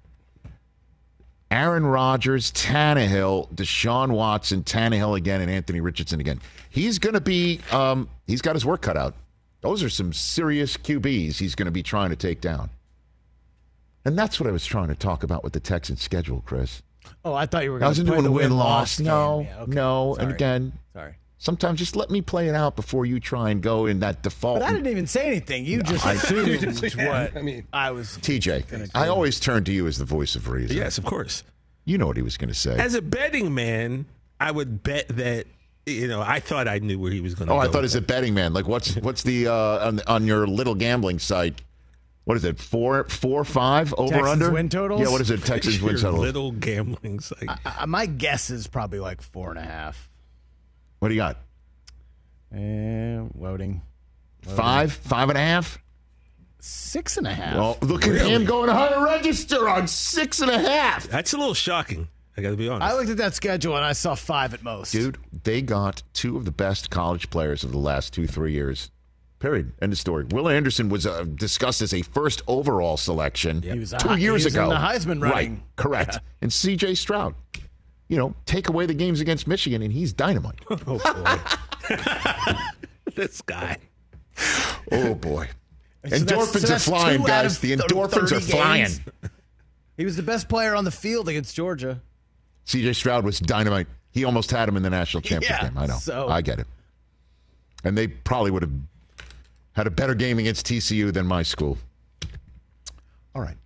Aaron Rodgers, Tannehill, Deshaun Watson, Tannehill again, and Anthony Richardson again. He's going to be, he's got his work cut out. Those are some serious QBs he's going to be trying to take down. And that's what I was trying to talk about with the Texans schedule, Chris. Oh, I thought you were I going wasn't to play doing the win-loss. win-loss No, game. Yeah, okay. no. Sorry. And again, Sorry. sometimes just let me play it out before you try and go in that default. But I didn't even say anything. You just assumed what I was. TJ, I always turn to you as the voice of reason. Yes, of course. You know what he was going to say. As a betting man, I would bet that, I thought I knew where he was going to go. I thought as a betting man. Like, what's the on your little gambling site? What is it? 4, 5 over Texans under win totals? Yeah, what is it? Texans win Your totals. little gambling site. My guess is probably like 4.5. What do you got? Loading. 5, 5.5. 6.5. Well, look at him going on a register on 6.5. That's a little shocking. I got to be honest. I looked at that schedule and I saw 5 at most. Dude, they got 2 of the best college players of the last 2-3 years. Period. End of story. Will Anderson was discussed as a first overall selection He was 2 years he was ago. in the Heisman running. Right. Correct. Yeah. And C.J. Stroud. Take away the games against Michigan, and he's dynamite. Oh, boy. This guy. Oh, boy. So Endorphins are that's flying, 2 out guys. of The endorphins 30 are flying. games. He was the best player on the field against Georgia. C.J. Stroud was dynamite. He almost had him in the national championship game. I know. so- I get it. And they probably would have had a better game against TCU than my school. All right.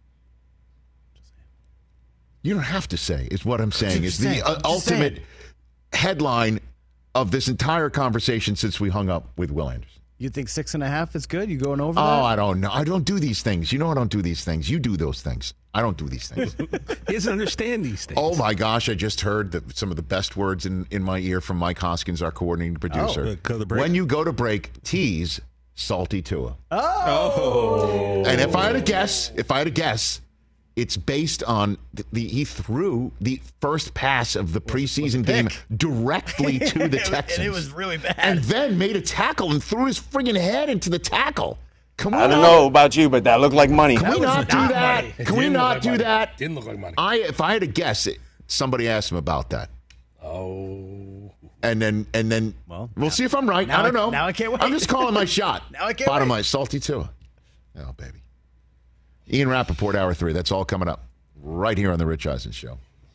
You don't have to say, is what I'm saying. Is the ultimate headline of this entire conversation since we hung up with Will Anderson. You think 6.5 is good? You going over that? Oh, I don't know. I don't do these things. You know I don't do these things. You do those things. I don't do these things. He doesn't understand these things. Oh, my gosh. I just heard some of the best words in my ear from Mike Hoskins, our coordinating producer. go to break. When you go to break, tease Salty Tua. Oh. And if I had to guess, it's based on he threw the first pass of the preseason game directly to the Texans. And it was really bad. And then made a tackle and threw his friggin' head into the tackle. I don't know about you, but that looked like money. Can we not do that? It Can we didn't look not like do money. that? Didn't look like money. If I had to guess it, somebody asked him about that. Oh. And then we'll see if I'm right. now I don't know. now I can't wait. I'm just calling my shot. Now I can't Bottom wait. line, Salty Tua. Oh, baby. Ian Rappaport, Hour 3. That's all coming up right here on The Rich Eisen Show.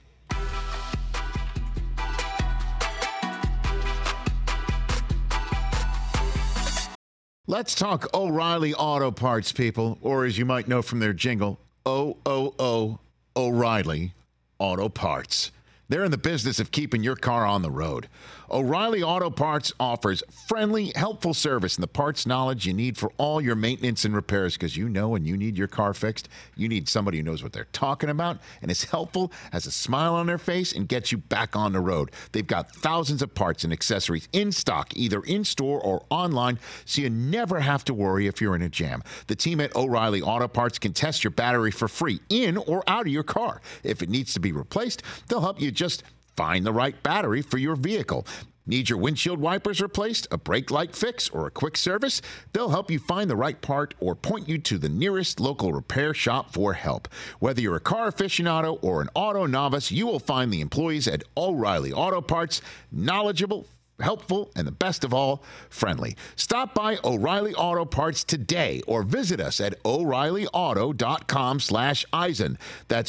Let's talk O'Reilly Auto Parts, people, or as you might know from their jingle, O'Reilly Auto Parts. They're in the business of keeping your car on the road. O'Reilly Auto Parts offers friendly, helpful service and the parts knowledge you need for all your maintenance and repairs, because you know when you need your car fixed, you need somebody who knows what they're talking about and is helpful, has a smile on their face, and gets you back on the road. They've got thousands of parts and accessories in stock, either in-store or online, so you never have to worry if you're in a jam. The team at O'Reilly Auto Parts can test your battery for free in or out of your car. If it needs to be replaced, they'll help you just find the right battery for your vehicle. Need your windshield wipers replaced, a brake light fix, or a quick service? They'll help you find the right part or point you to the nearest local repair shop for help. Whether you're a car aficionado or an auto novice, you will find the employees at O'Reilly Auto Parts knowledgeable, helpful, and the best of all, friendly. Stop by O'Reilly Auto Parts today or visit us at O'ReillyAuto.com/Eisen. That's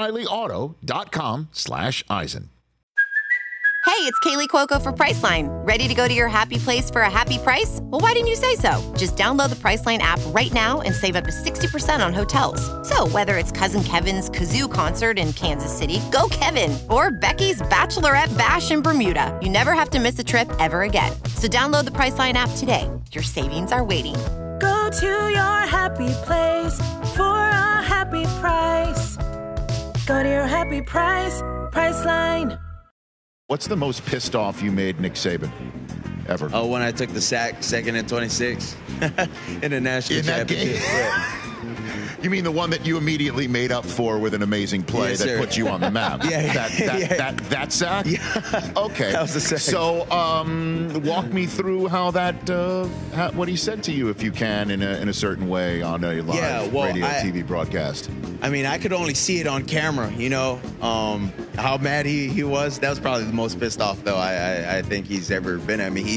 O'ReillyAuto.com/Eisen. Hey, it's Kaylee Cuoco for Priceline. Ready to go to your happy place for a happy price? Well, why didn't you say so? Just download the Priceline app right now and save up to 60% on hotels. So whether it's Cousin Kevin's Kazoo Concert in Kansas City, go Kevin, or Becky's Bachelorette Bash in Bermuda, you never have to miss a trip ever again. So download the Priceline app today. Your savings are waiting. Go to your happy place for a happy price. Go to your happy price, Priceline. What's the most pissed off you made Nick Saban ever? Oh, when I took the sack, 2nd and 26 in the national championship. Yeah. You mean the one that you immediately made up for with an amazing play Yes, that sir. put you on the map? That sack? Yeah. Okay. That was the sack. So, walk me through how that, what he said to you, if you can, in a certain way on a live radio, TV broadcast. I mean, I could only see it on camera, you know, how mad he was. That was probably the most pissed off, though, I think he's ever been. I mean,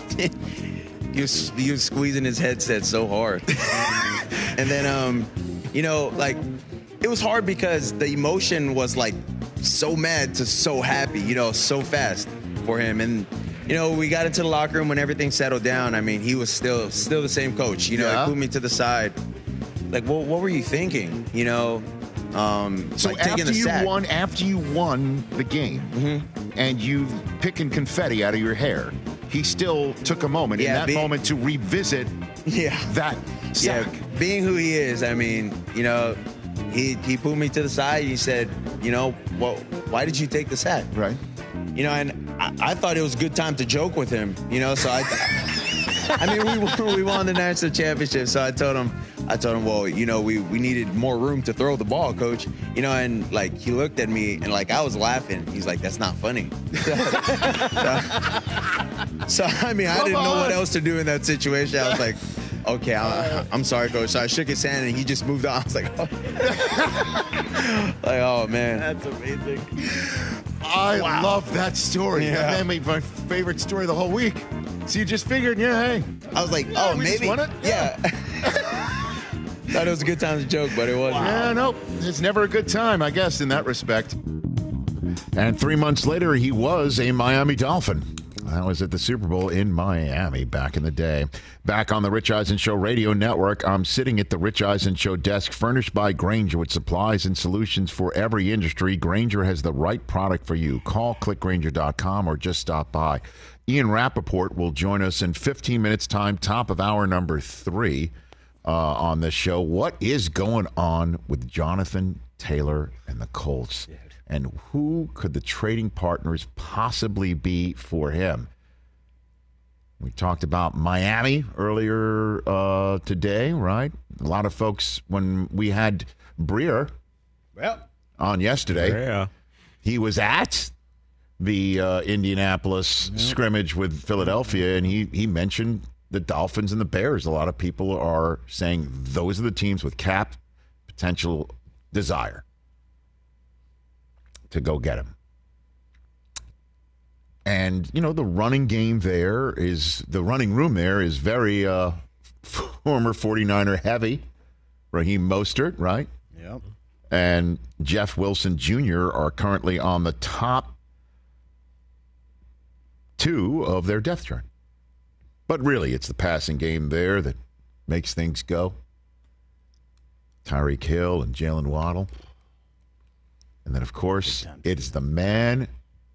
he was squeezing his headset so hard. And then, you know, like, it was hard because the emotion was, like, so mad to so happy, you know, so fast for him. And, you know, we got into the locker room when everything settled down. I mean, he was still the same coach. You know, he put me to the side. Like, well, what were you thinking? You know, so like taking after you won the game, and you picking confetti out of your hair, he still took a moment in that moment to revisit that sack. Yeah, being who he is, I mean, you know, he pulled me to the side. He said, you know, well, why did you take the sack? Right. You know, and I thought it was a good time to joke with him. You know, so I mean, we won the national championship, so I told him, well, you know, we needed more room to throw the ball, coach. You know, and like he looked at me and like I was laughing. He's like, that's not funny. So I mean, I didn't know what else to do in that situation. I was like, okay, I'm sorry, coach. So I shook his hand and he just moved on. I was like, oh, oh man, that's amazing. I love that story. Yeah. That made my favorite story of the whole week. So you just figured, hey. I was like, we maybe. just won it? Yeah. Thought it was a good time to joke, but it wasn't. Yeah, no, it's never a good time, I guess, in that respect. And 3 months later, he was a Miami Dolphin. That was at the Super Bowl in Miami back in the day. Back on the Rich Eisen Show radio network, I'm sitting at the Rich Eisen Show desk furnished by Grainger with supplies and solutions for every industry. Grainger has the right product for you. Call clickgrainger.com or just stop by. Ian Rappaport will join us in 15 minutes time, top of hour number 3 on this show. What is going on with Jonathan Taylor and the Colts? And who could the trading partners possibly be for him? We talked about Miami earlier today, right? A lot of folks, when we had Breer on yesterday, he was at the Indianapolis scrimmage with Philadelphia, and he mentioned the Dolphins and the Bears. A lot of people are saying those are the teams with cap potential desire to go get him. And, you know, the running room there is very former 49er heavy. Raheem Mostert, right? Yep. And Jeff Wilson Jr. are currently on the top 2 of their depth chart. But really, it's the passing game there that makes things go. Tyreek Hill and Jalen Waddle. And then, of course, it's the man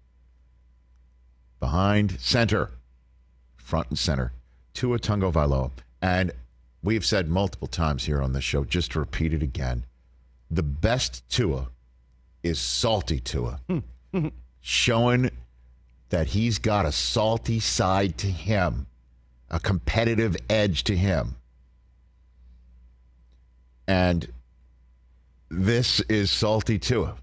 behind center, front and center, Tua Tagovailoa. And we've said multiple times here on this show, just to repeat it again, the best Tua is salty Tua, showing that he's got a salty side to him, a competitive edge to him. And this is salty Tua.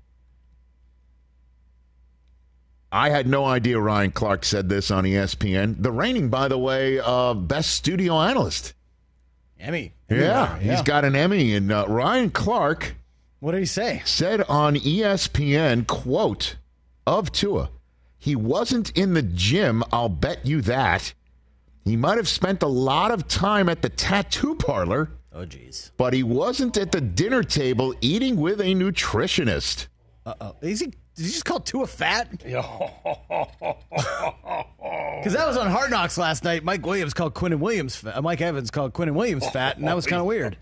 I had no idea Ryan Clark said this on ESPN. The reigning, by the way, best studio analyst. Emmy. Yeah, he's got an Emmy. And Ryan Clark, what did he say? Said on ESPN, quote, of Tua, he wasn't in the gym, I'll bet you that. He might have spent a lot of time at the tattoo parlor. Oh, geez. But he wasn't at the dinner table eating with a nutritionist. Uh-oh. Did he just call Tua fat? Because that was on Hard Knocks last night. Mike Evans called Quinnen Williams fat, and that was kind of weird.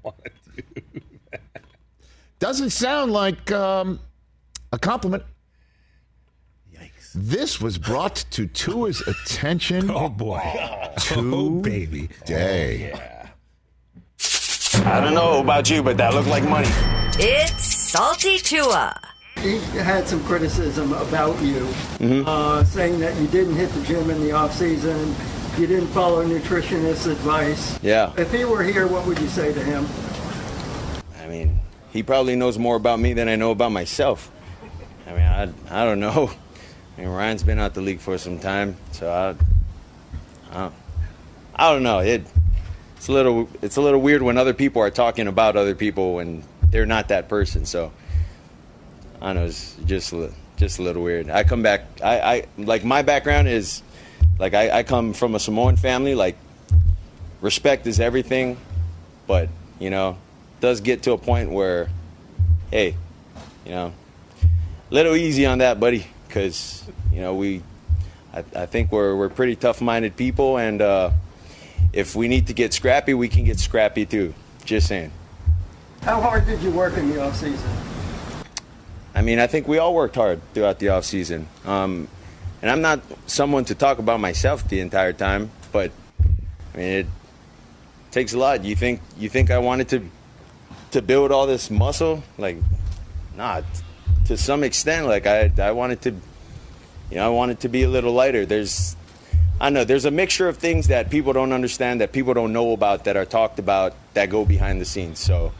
Doesn't sound like a compliment. Yikes. This was brought to Tua's attention. Oh, boy. Today. Yeah. I don't know about you, but that looked like money. It's Salty Tua. He had some criticism about you, saying that you didn't hit the gym in the off-season, you didn't follow nutritionist advice. Yeah. If he were here, what would you say to him? I mean, he probably knows more about me than I know about myself. I mean, I don't know. I mean, Ryan's been out the league for some time, so I don't know. It's a little weird when other people are talking about other people when they're not that person. So I don't know. It's just a little weird. I come back. I like my background is like I come from a Samoan family. Like respect is everything, but does get to a point where, hey, little easy on that, buddy, because I think we're pretty tough-minded people, and if we need to get scrappy, we can get scrappy too. Just saying. How hard did you work in the off-season? I mean, I think we all worked hard throughout the off-season. And I'm not someone to talk about myself the entire time, but I mean, it takes a lot. You think I wanted to build all this muscle? Like, nah. To some extent, like I wanted to, I wanted to be a little lighter. There's a mixture of things that people don't understand, that people don't know about, that are talked about, that go behind the scenes. So,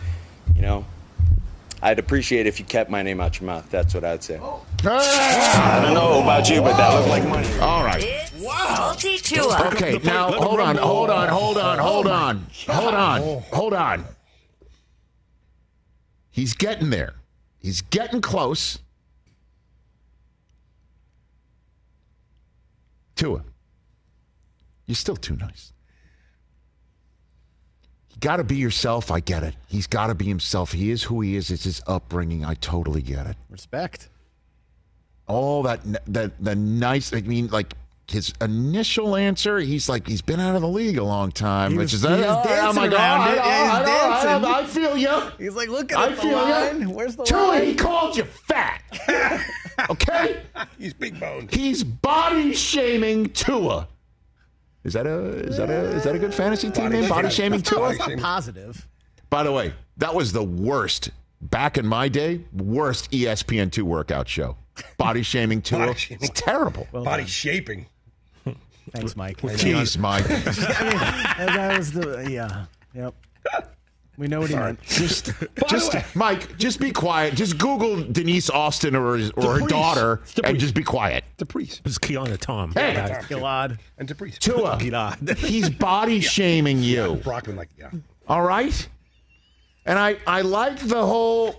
I'd appreciate if you kept my name out your mouth. That's what I'd say. I don't know about you, but that looked like money. All right. Salty Tua. Okay, now hold on. He's getting there. He's getting close. Tua, you're still too nice. You got to be yourself. I get it. He's got to be himself. He is who he is. It's his upbringing. I totally get it. Respect. All the nice, I mean, like his initial answer, he's been out of the league a long time, which is, oh my God, I feel you. He's like, look at the line. Where's the Tua, line? he called you fat. Okay? He's big boned. He's body shaming Tua. Is that a good fantasy team name? Body shaming Tua? It's not positive. By the way, that was the worst, back in my day, worst ESPN2 workout show. Body shaming Tua. It's terrible. Well, body shaping. Thanks, Mike. Jeez, Mike. That was yep. We know what he meant. Mike, just be quiet. Just Google Denise Austin or her daughter and just be quiet. DePriest. It's Kiana Tom. Hey, Gilad. And DePriest. Tua, he's body shaming you. Brockman, all right? And I like the whole,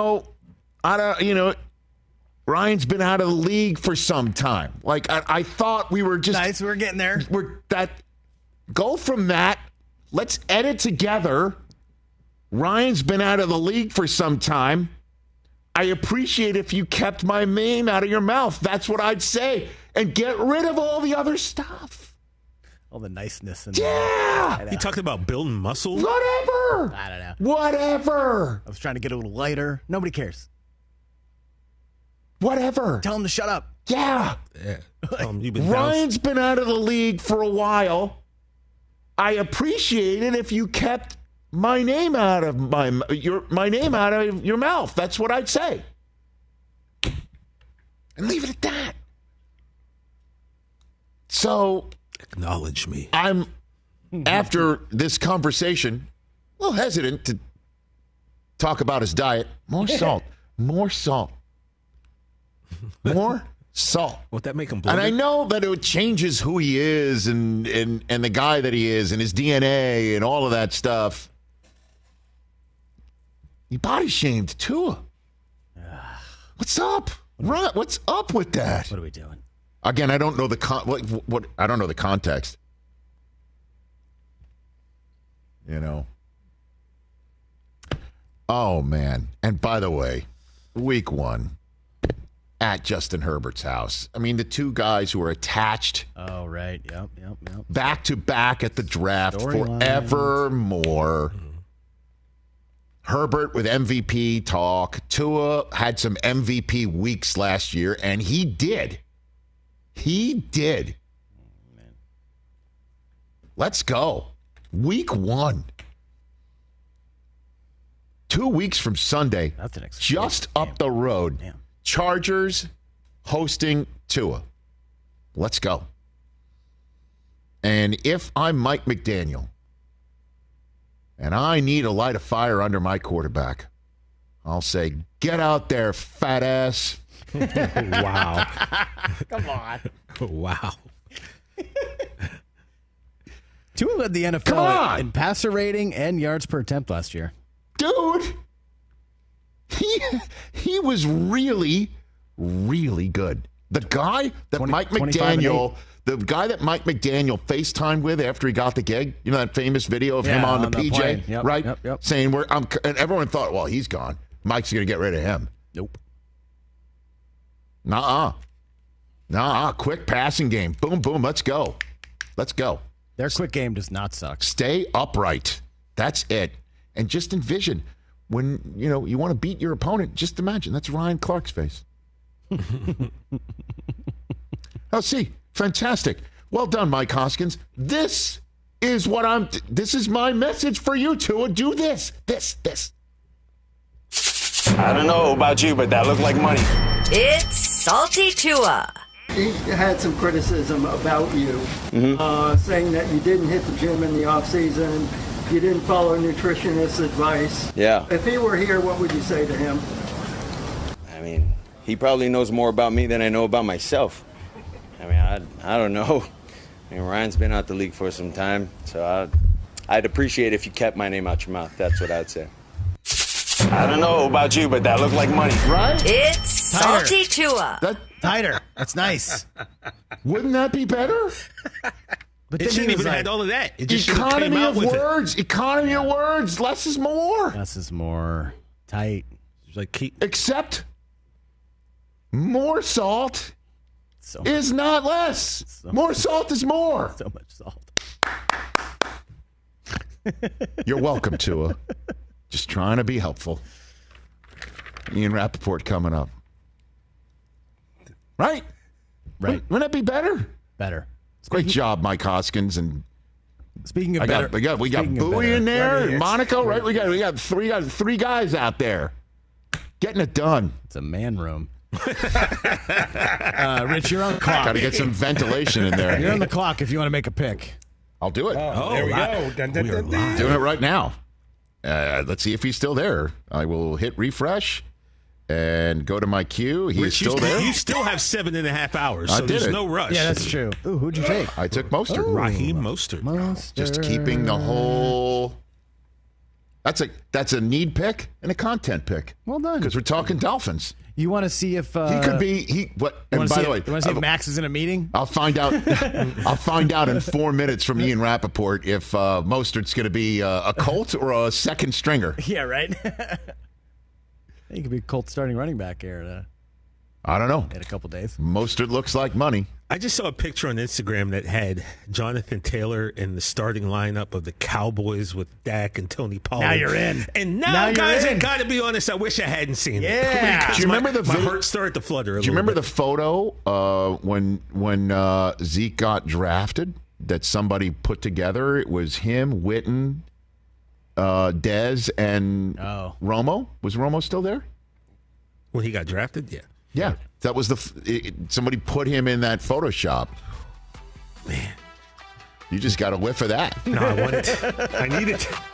Ryan's been out of the league for some time. Like, I thought we were just... Nice, we're getting there. Go from that. Let's edit together. Ryan's been out of the league for some time. I appreciate if you kept my name out of your mouth. That's what I'd say. And get rid of all the other stuff. All the niceness. He talked about building muscle. Whatever. I don't know. Whatever. I was trying to get a little lighter. Nobody cares. Whatever. Tell him to shut up. Yeah. You've been Ryan's been out of the league for a while. I appreciate it if you kept my name out of my name out of your mouth. That's what I'd say. And leave it at that. So acknowledge me. I'm after this conversation a little hesitant to talk about his diet. More salt. More salt. More salt. Would that make him bloated? And I know that it changes who he is and the guy that he is and his DNA and all of that stuff. He body shamed Tua. What's up? What's up with that? What are we doing? Again, I don't know what I don't know the context. You know. Oh man. And by the way, week 1 at Justin Herbert's house. I mean, the two guys who are attached. Oh, right. Yep. Back to back at the draft forevermore. Herbert with MVP talk. Tua had some MVP weeks last year, and he did. He did. Oh, man. Let's go. Week 1. 2 weeks from Sunday, just up the road. Damn. Chargers hosting Tua. Let's go. And if I'm Mike McDaniel and I need to light a fire under my quarterback, I'll say, get out there, fat ass. Wow. Come on. Wow. Tua led the NFL in passer rating and yards per attempt last year. Dude, he was really, really good. The guy that Mike McDaniel FaceTimed with after he got the gig, you know that famous video of him on the PJ, yep, right? Yep. Saying and everyone thought, well, he's gone. Mike's going to get rid of him. Nope. Nuh-uh. Quick passing game. Boom, boom. Let's go. Their quick game does not suck. Stay upright. That's it. And just envision when, you want to beat your opponent, just imagine. That's Ryan Clark's face. Oh, see. Fantastic. Well done, Mike Hoskins. This is my message for you two. Do this. I don't know about you, but that looked like money. It's Salty Tua. He had some criticism about you, saying that you didn't hit the gym in the off season, you didn't follow nutritionist advice. Yeah. If he were here, what would you say to him? I mean, he probably knows more about me than I know about myself. I mean, I don't know. I mean, Ryan's been out the league for some time, so I'd appreciate if you kept my name out your mouth. That's what I'd say. I don't know about you, but that looked like money. Right? It's Salty Tua. Tighter. That's nice. Wouldn't that be better? But it shouldn't even had all of that. It just economy of words. Economy of words. Less is more. Less is more. Tight. Except more salt is not less. More salt is more. So much salt. You're welcome, Tua. Just trying to be helpful. Ian Rappaport coming up. Right? Wouldn't that be better? Better. Great job, Mike Hoskins. And speaking of better, we got Bowie in there, and Monaco, right? We got three guys out there getting it done. It's a man room. Rich, you're on the clock. Got to get some ventilation in there. You're on the clock if you want to make a pick. I'll do it. There we go. Doing it right now. Let's see if he's still there. I will hit refresh and go to my queue. He's still there. You still have 7.5 hours, so there's no rush. Yeah, that's true. Ooh, who'd you take? I took Mostert. Raheem Mostert. Just keeping the whole. That's a need pick and a content pick. Well done. Because we're talking Dolphins. You want to see if he could be And by the way, you want to see if Max is in a meeting? I'll find out. I'll find out in 4 minutes from Ian Rappaport if Mostert's going to be a Colt or a second stringer. Yeah, right. He could be Colt starting running back here. I don't know. In a couple days. Mostert looks like money. I just saw a picture on Instagram that had Jonathan Taylor in the starting lineup of the Cowboys with Dak and Tony Pollard. Now you're in. And now guys, you're I in. got to be honest, I wish I hadn't seen it. Yeah. Do you remember the my video? heart started to flutter a Do you little remember bit. the photo when Zeke got drafted that somebody put together? It was him, Witten, Dez, and Romo. Was Romo still there? When he got drafted? Yeah. Yeah. That was somebody put him in that Photoshop. Man. You just got a whiff of that. No, I want it. I need it.